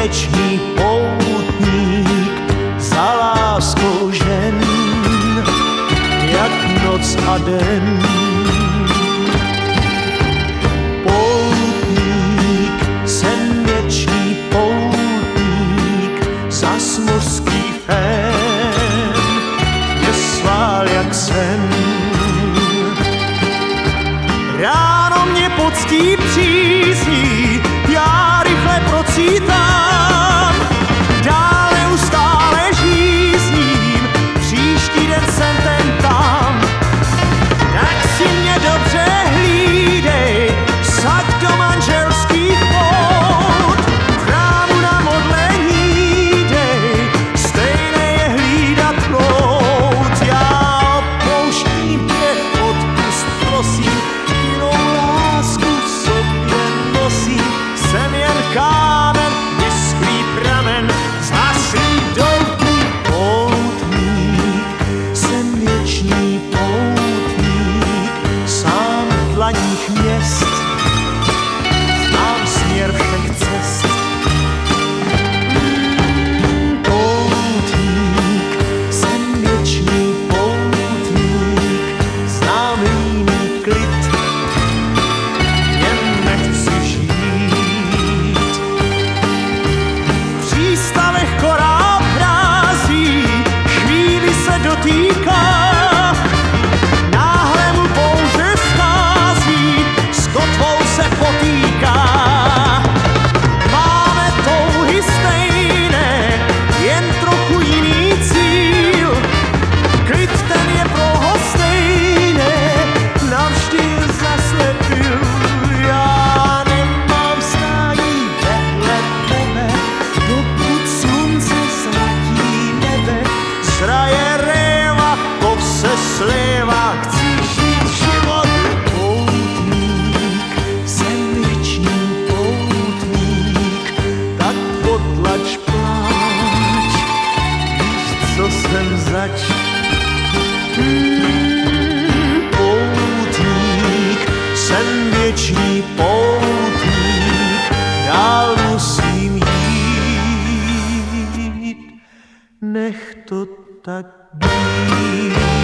věčný poutník za láskou žen, jak noc a den. Poutník, jsem věčný poutník, zas mořský fén mě svál jak sen. Ráno mě poctí přízní, já rychle procítám, dál neustále žízním, příští den jsem ten tam. Tak si mě dobře hlídej, saď do manželských pout, v chrámu na modlení dej, stejné je hlídat plout. Já opouštím tě, odpust prosím, jinou lásku v sobě nosím, jsem jen kámen, vyschlý pramen, zhaslý doutník, poutník, jsem věčný poutník, sám v dlaních měst, znám směr všech cest. Poutník, jsem věčný poutník, znám líný klid, jen nechci žít. V přístavech korál brází, chvíli se dotýká, náhle mu bouře schází, s kotvou se potýká. Máme touhy stejné, jen trochu jiný cíl, klid ten je pro lhostejné, navždy zaslepil. Já nemám stání vedle tebe, dokud slunce zlatí nebe, zraje réva, kov se slévá, chci žít život. Poutník, jsem věčný poutník, tak potlač pláč, víš, co jsem zač. Poutník, jsem věčný poutník, dál musím jít, nech to tak být.